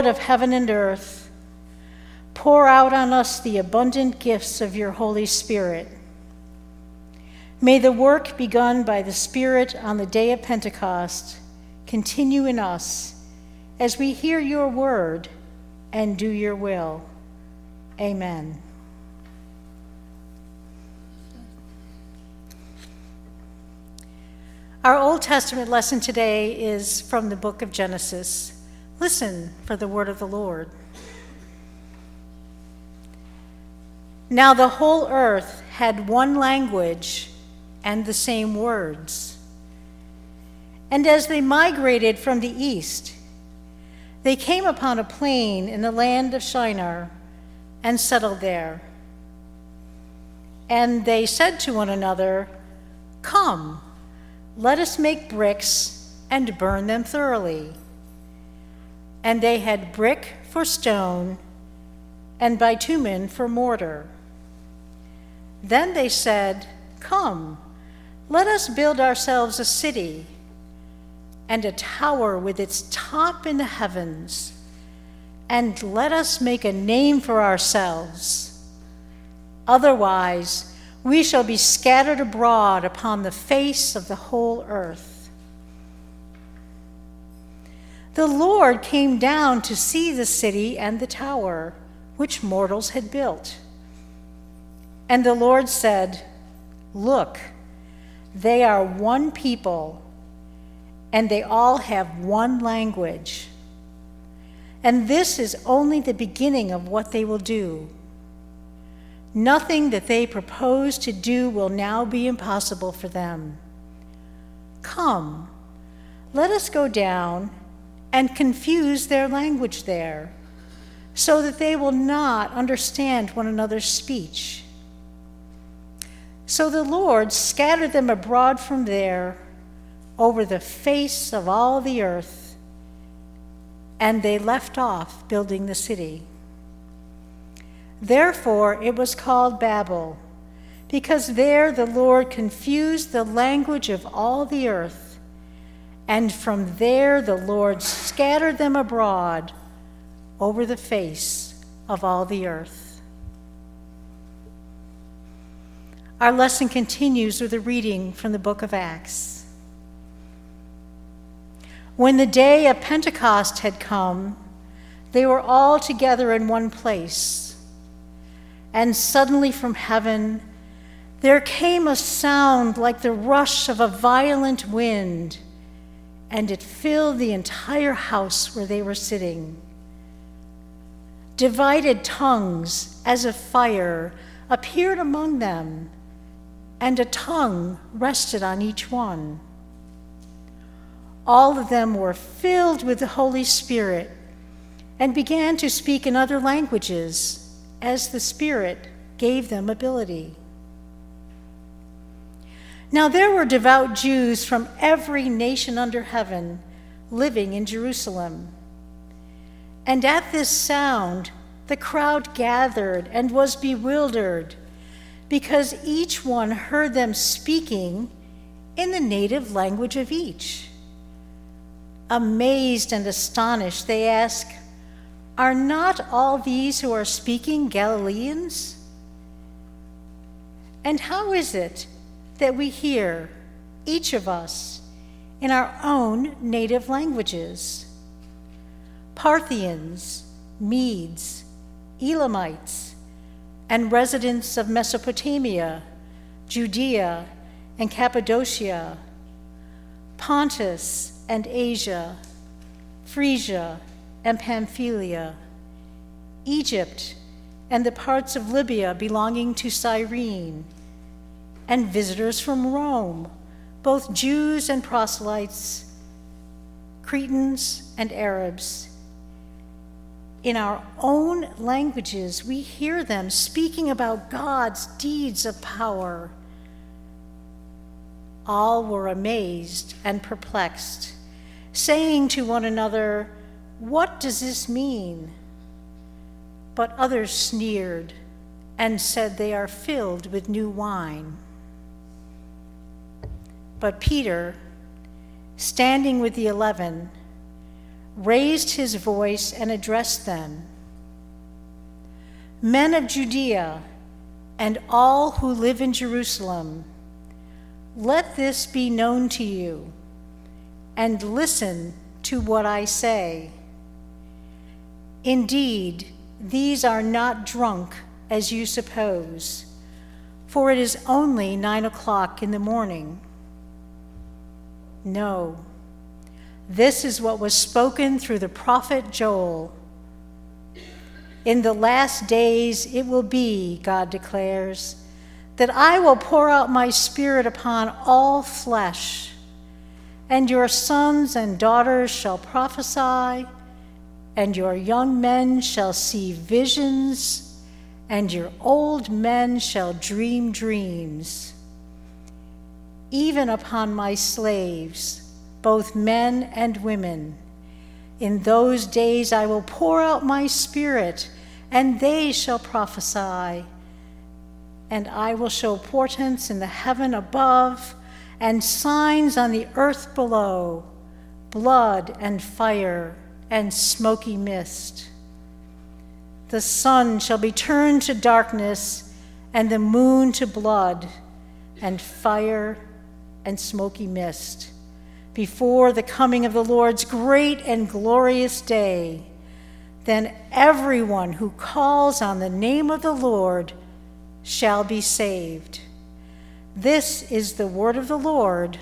of heaven and earth, pour out on us the abundant gifts of your Holy Spirit. May the work begun by the Spirit on the day of Pentecost continue in us as we hear your word and do your will. Amen. Our Old Testament lesson today is from the book of Genesis. Listen for the word of the Lord. Now the whole earth had one language and the same words. And as they migrated from the east, they came upon a plain in the land of Shinar and settled there. And they said to one another, "Come, let us make bricks and burn them thoroughly." And they had brick for stone and bitumen for mortar. Then they said, "Come, let us build ourselves a city and a tower with its top in the heavens, and let us make a name for ourselves. Otherwise, we shall be scattered abroad upon the face of the whole earth." The Lord came down to see the city and the tower, which mortals had built. And the Lord said, "Look, they are one people, and they all have one language. And this is only the beginning of what they will do. Nothing that they propose to do will now be impossible for them. Come, let us go down and confuse their language there, so that they will not understand one another's speech." So the Lord scattered them abroad from there over the face of all the earth, and they left off building the city. Therefore it was called Babel, because there the Lord confused the language of all the earth, and from there the Lord scattered them abroad over the face of all the earth. Our lesson continues with a reading from the book of Acts. When the day of Pentecost had come, they were all together in one place. And suddenly from heaven there came a sound like the rush of a violent wind, and it filled the entire house where they were sitting. Divided tongues as of fire appeared among them, and a tongue rested on each one. All of them were filled with the Holy Spirit and began to speak in other languages as the Spirit gave them ability. Now there were devout Jews from every nation under heaven living in Jerusalem. And at this sound, the crowd gathered and was bewildered, because each one heard them speaking in the native language of each. Amazed and astonished, they ask, "Are not all these who are speaking Galileans? And how is it that we hear, each of us, in our own native languages? Parthians, Medes, Elamites, and residents of Mesopotamia, Judea and Cappadocia, Pontus and Asia, Phrygia and Pamphylia, Egypt and the parts of Libya belonging to Cyrene, and visitors from Rome, both Jews and proselytes, Cretans and Arabs. In our own languages, we hear them speaking about God's deeds of power." All were amazed and perplexed, saying to one another, "What does this mean?" But others sneered and said, "They are filled with new wine." But Peter, standing with the 11, raised his voice and addressed them. Men of Judea and all who live in Jerusalem, let this be known to you, and listen to what I say. Indeed, these are not drunk as you suppose, for it is only 9 o'clock in the morning. No, this is what was spoken through the prophet Joel. In the last days it will be, God declares, that I will pour out my Spirit upon all flesh, and your sons and daughters shall prophesy, and your young men shall see visions, and your old men shall dream dreams. Even upon my slaves, both men and women, in those days I will pour out my Spirit, and they shall prophesy. And I will show portents in the heaven above and signs on the earth below, blood and fire and smoky mist. The sun shall be turned to darkness and the moon to blood and fire and smoky mist before the coming of the Lord's great and glorious day. Then everyone who calls on the name of the Lord shall be saved. This is the word of the Lord.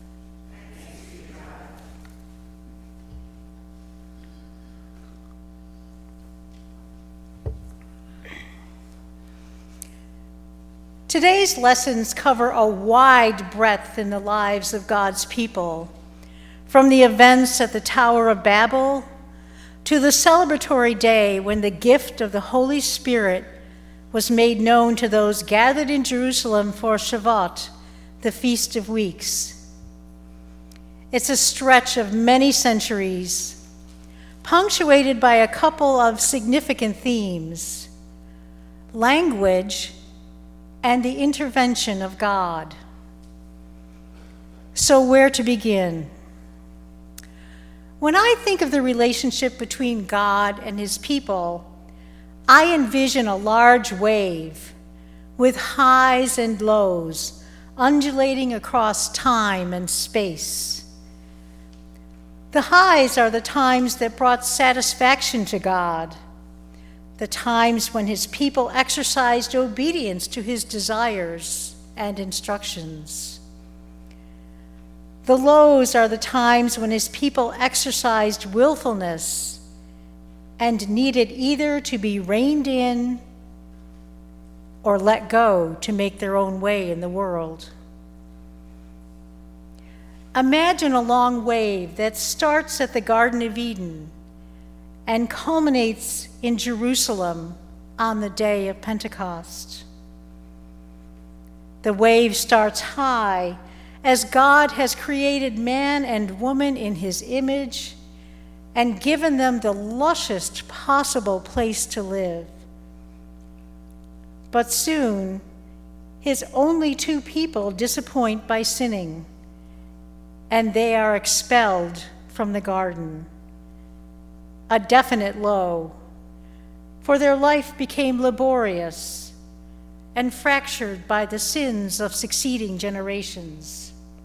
Today's lessons cover a wide breadth in the lives of God's people, from the events at the Tower of Babel to the celebratory day when the gift of the Holy Spirit was made known to those gathered in Jerusalem for Shavuot, the Feast of Weeks. It's a stretch of many centuries, punctuated by a couple of significant themes: language and the intervention of God. So where to begin? When I think of the relationship between God and his people, I envision a large wave with highs and lows undulating across time and space. The highs are the times that brought satisfaction to God, the times when his people exercised obedience to his desires and instructions. The lows are the times when his people exercised willfulness and needed either to be reined in or let go to make their own way in the world. Imagine a long wave that starts at the Garden of Eden and culminates in Jerusalem on the day of Pentecost. The wave starts high as God has created man and woman in his image and given them the lushest possible place to live. But soon, his only two people disappoint by sinning, and they are expelled from the garden. A definite low, for their life became laborious and fractured by the sins of succeeding generations.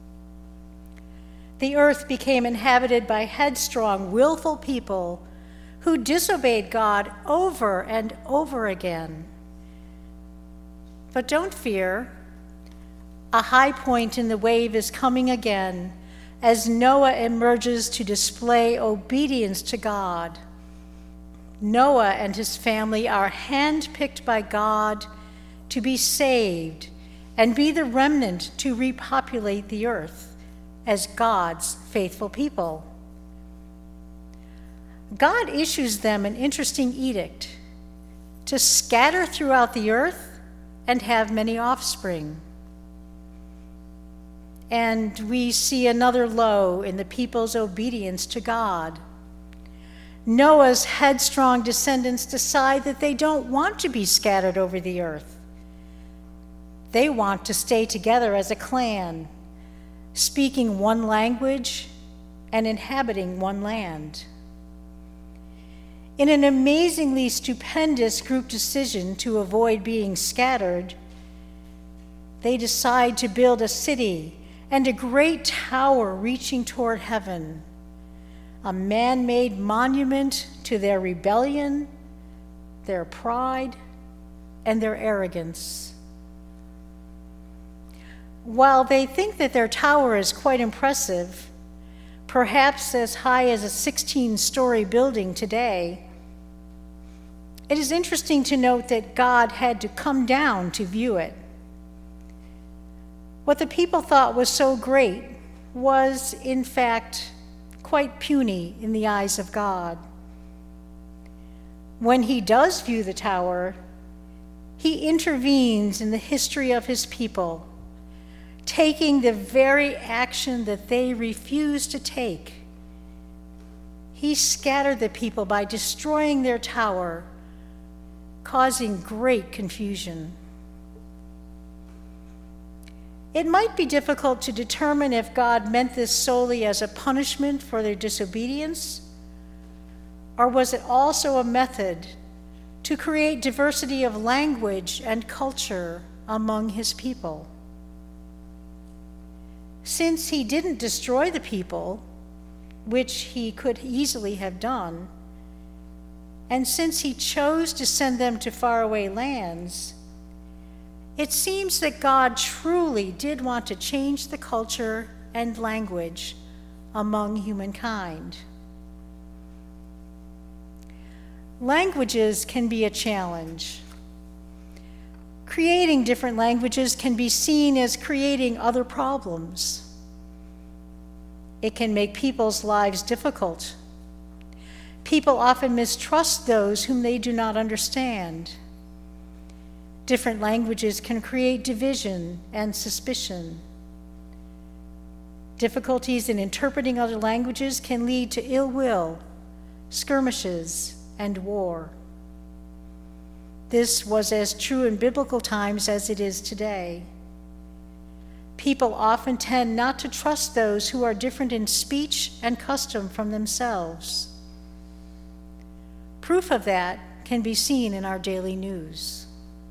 The earth became inhabited by headstrong, willful people who disobeyed God over and over again. But don't fear, a high point in the wave is coming again as Noah emerges to display obedience to God. Noah and his family are handpicked by God to be saved and be the remnant to repopulate the earth as God's faithful people. God issues them an interesting edict to scatter throughout the earth and have many offspring. And we see another low in the people's obedience to God. Noah's headstrong descendants decide that they don't want to be scattered over the earth. They want to stay together as a clan, speaking one language and inhabiting one land. In an amazingly stupendous group decision to avoid being scattered, they decide to build a city and a great tower reaching toward heaven, a man-made monument to their rebellion, their pride, and their arrogance. While they think that their tower is quite impressive, perhaps as high as a 16-story building today, it is interesting to note that God had to come down to view it. What the people thought was so great was, in fact, quite puny in the eyes of God. When he does view the tower, he intervenes in the history of his people, taking the very action that they refused to take. He scattered the people by destroying their tower, causing great confusion. It might be difficult to determine if God meant this solely as a punishment for their disobedience, or was it also a method to create diversity of language and culture among his people? Since he didn't destroy the people, which he could easily have done, and since he chose to send them to faraway lands, it seems that God truly did want to change the culture and language among humankind. Languages can be a challenge. Creating different languages can be seen as creating other problems. It can make people's lives difficult. People often mistrust those whom they do not understand. Different languages can create division and suspicion. Difficulties in interpreting other languages can lead to ill will, skirmishes, and war. This was as true in biblical times as it is today. People often tend not to trust those who are different in speech and custom from themselves. Proof of that can be seen in our daily news.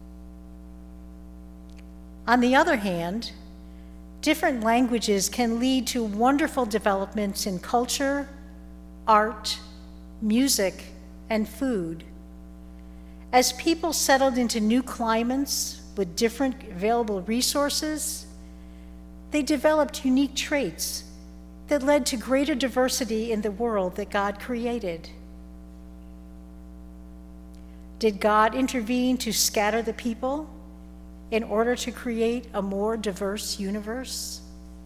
On the other hand, different languages can lead to wonderful developments in culture, art, music, and food. As people settled into new climates with different available resources, they developed unique traits that led to greater diversity in the world that God created. Did God intervene to scatter the people in order to create a more diverse universe?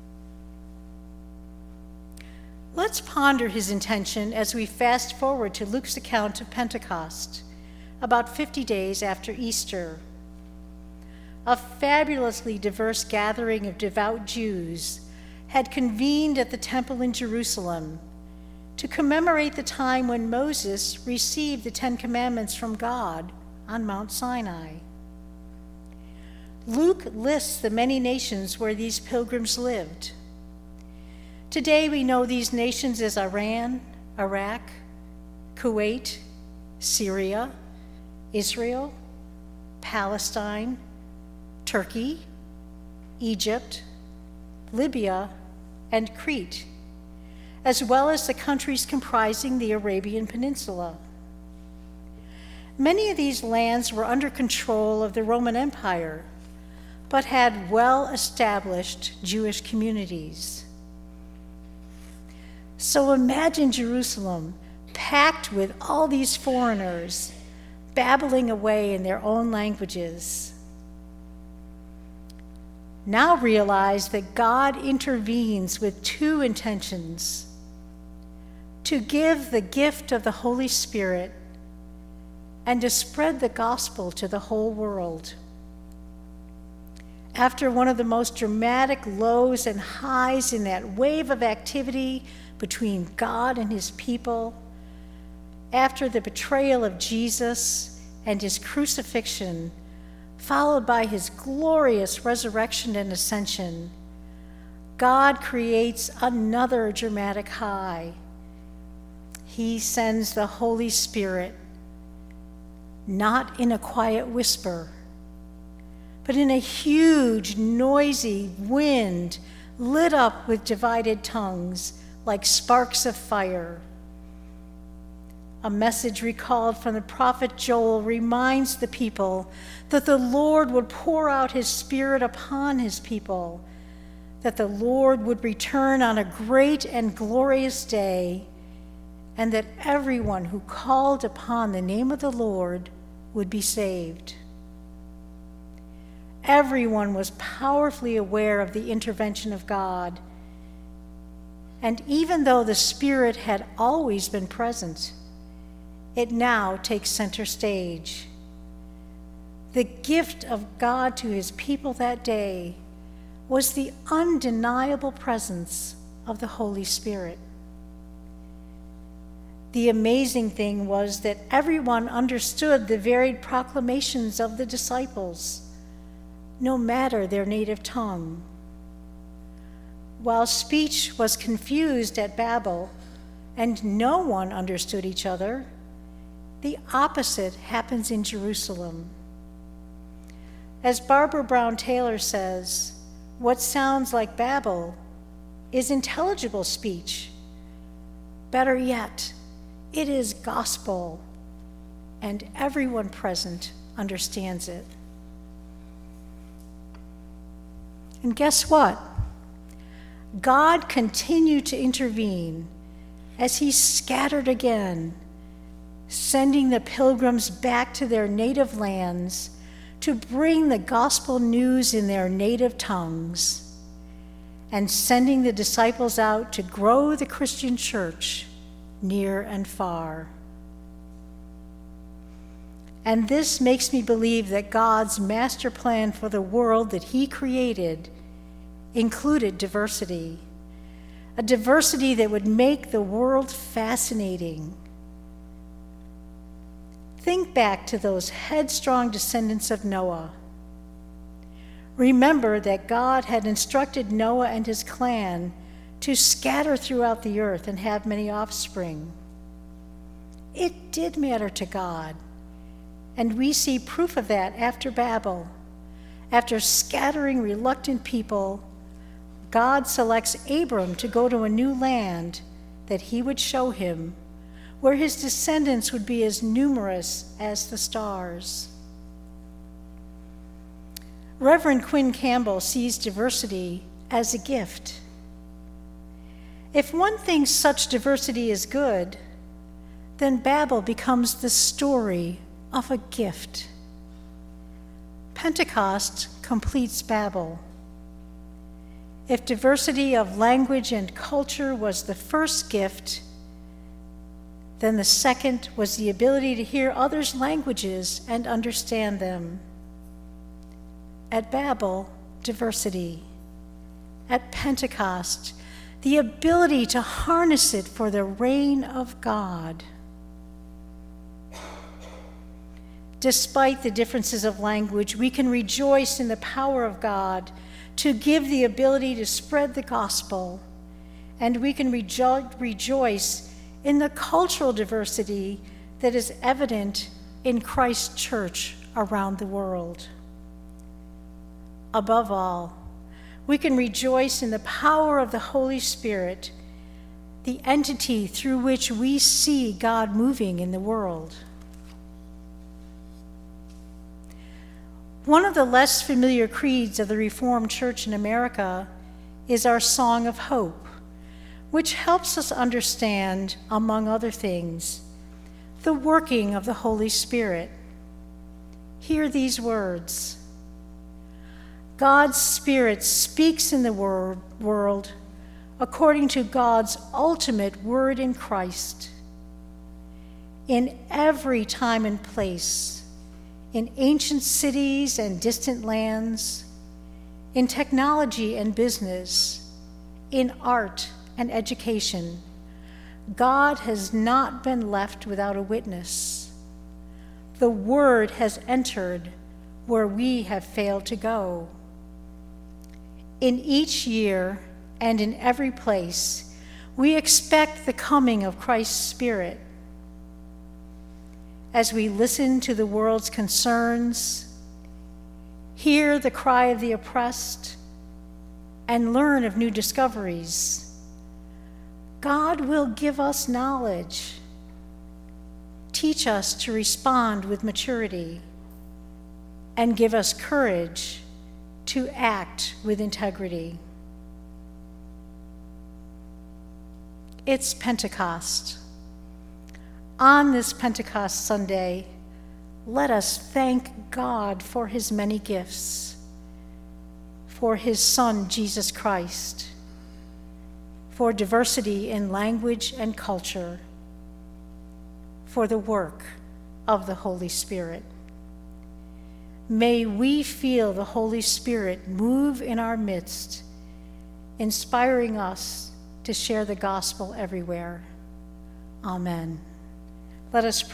Let's ponder his intention as we fast forward to Luke's account of Pentecost, about 50 days after Easter. A fabulously diverse gathering of devout Jews had convened at the temple in Jerusalem to commemorate the time when Moses received the Ten Commandments from God on Mount Sinai. Luke lists the many nations where these pilgrims lived. Today we know these nations as Iran, Iraq, Kuwait, Syria, Israel, Palestine, Turkey, Egypt, Libya, and Crete, as well as the countries comprising the Arabian Peninsula. Many of these lands were under control of the Roman Empire, but had well-established Jewish communities. So imagine Jerusalem packed with all these foreigners, babbling away in their own languages. Now realize that God intervenes with two intentions: to give the gift of the Holy Spirit and to spread the gospel to the whole world. After one of the most dramatic lows and highs in that wave of activity between God and his people, after the betrayal of Jesus and his crucifixion, followed by his glorious resurrection and ascension, God creates another dramatic high. he sends the Holy Spirit, not in a quiet whisper, but in a huge, noisy wind lit up with divided tongues like sparks of fire. A message recalled from the prophet Joel reminds the people that the Lord would pour out his Spirit upon his people, that the Lord would return on a great and glorious day, and that everyone who called upon the name of the Lord would be saved. Everyone was powerfully aware of the intervention of God, and even though the Spirit had always been present, it now takes center stage. The gift of God to his people that day was the undeniable presence of the Holy Spirit. The amazing thing was that everyone understood the varied proclamations of the disciples, no matter their native tongue. While speech was confused at Babel and no one understood each other, the opposite happens in Jerusalem. As Barbara Brown Taylor says, what sounds like Babel is intelligible speech. Better yet, it is gospel, and everyone present understands it. And guess what? God continued to intervene as he scattered again, sending the pilgrims back to their native lands to bring the gospel news in their native tongues, and sending the disciples out to grow the Christian church near and far. And this makes me believe that God's master plan for the world that he created included diversity, a diversity that would make the world fascinating. Think back to those headstrong descendants of Noah. Remember that God had instructed Noah and his clan to scatter throughout the earth and have many offspring. It did matter to God, and we see proof of that after Babel. After scattering reluctant people, God selects Abram to go to a new land that he would show him, where his descendants would be as numerous as the stars. Reverend Quinn Campbell sees diversity as a gift. If one thinks such diversity is good, then Babel becomes the story of a gift. Pentecost completes Babel. If diversity of language and culture was the first gift, then the second was the ability to hear others' languages and understand them. At Babel, diversity. At Pentecost, the ability to harness it for the reign of God. Despite the differences of language, we can rejoice in the power of God to give the ability to spread the gospel, and we can rejoice in the cultural diversity that is evident in Christ's church around the world. Above all, we can rejoice in the power of the Holy Spirit, the entity through which we see God moving in the world. One of the less familiar creeds of the Reformed Church in America is our Song of Hope, which helps us understand, among other things, the working of the Holy Spirit. Hear these words. God's Spirit speaks in the world according to God's ultimate word in Christ. In every time and place, in ancient cities and distant lands, in technology and business, in art and education, God has not been left without a witness. The word has entered where we have failed to go. In each year and in every place, We expect the coming of Christ's Spirit. As we listen to the world's concerns, hear the cry of the oppressed, and learn of new discoveries, God will give us knowledge, teach us to respond with maturity, and give us courage to act with integrity. It's Pentecost. On this Pentecost Sunday, let us thank God for his many gifts, for his Son, Jesus Christ, for diversity in language and culture, for the work of the Holy Spirit. May we feel the Holy Spirit move in our midst, inspiring us to share the gospel everywhere. Amen. Let us pray.